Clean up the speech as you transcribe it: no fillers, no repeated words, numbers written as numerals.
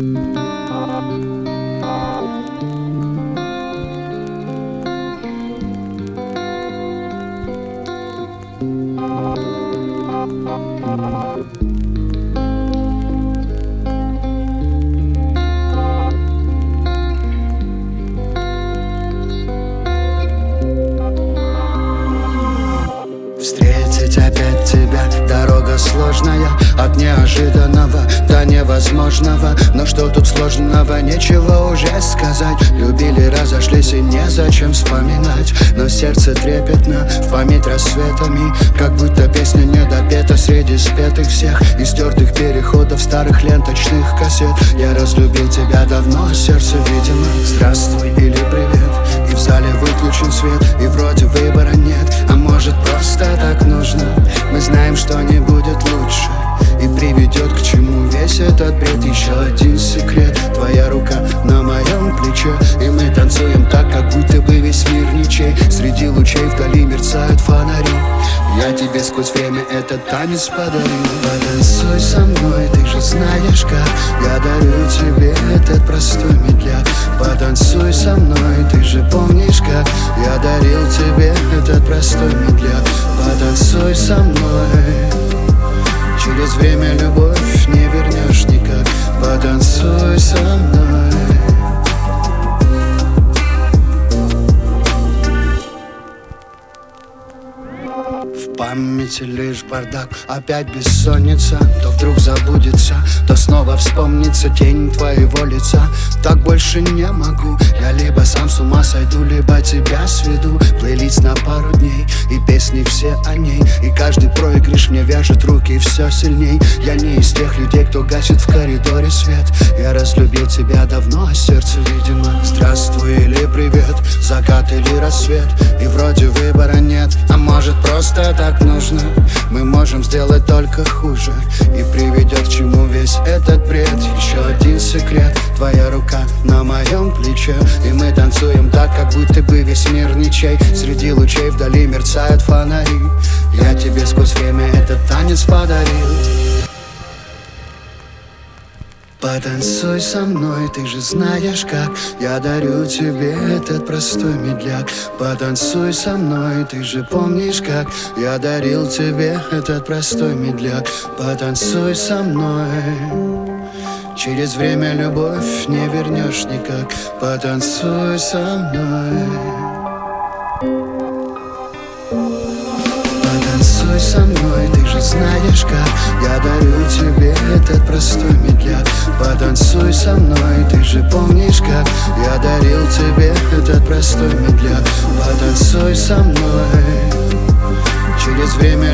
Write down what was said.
Встретить опять тебя, дорога сложная, от неожиданного до невозможного. Но что тут сложного, нечего уже сказать. Любили, разошлись и незачем вспоминать. Но сердце трепетно в память рассветами, как будто песня не допета среди спетых всех и стертых переходов старых ленточных кассет. Я разлюбил тебя давно, сердце видимо. Здравствуй или привет, и в зале выключен свет, и вроде выбора нет. А может просто так нужно? Мы знаем, что не будет лучше, и приведет к чему весь этот бред. Еще один секрет, твоя рука на моем плече, и мы танцуем так, как будто бы весь мир ничей. Среди лучей вдали мерцают фонари. Я тебе сквозь время этот танец подарил. Потанцуй со мной, ты же знаешь как. Я дарю тебе этот простой медляк. Потанцуй со мной, ты же помнишь как. Я дарил тебе этот простой медляк. Потанцуй со мной, через время любовь не вернешь никак. Потанцуй со мной. В памяти лишь бардак, опять бессонница. То вдруг забудется, то снова вспомнится тень твоего лица. Так больше не могу, я либо сам с ума сойду, либо тебя сведу. Плейлист на пару дней, и песни все о ней, и каждый проигрыш мне вяжет руки все сильней. Я не из тех людей, кто гасит в коридоре свет. Я разлюбил тебя давно, а сердце видимо. Здравствуй или привет, закат или рассвет, и вроде выбора нет. А может просто так нужно? Мы можем сделать только хуже, и приведет к чему весь этот бред. Еще один секрет, твоя рука на моем плече, и мы танцуем так, как будто бы весь мир ничей. Среди лучей вдали мерцают фонари. Я тебе сквозь время этот танец подарил. Потанцуй со мной, ты же знаешь как. Я дарю тебе этот простой медляк. Потанцуй со мной, ты же помнишь как. Я дарил тебе этот простой медляк. Потанцуй со мной, через время любовь не вернешь никак. Потанцуй со мной. Потанцуй со мной, ты же знаешь как. Я дарю тебе этот простой медляк. Потанцуй со мной, ты же помнишь как. Я дарил тебе этот простой медляк. Потанцуй со мной, через время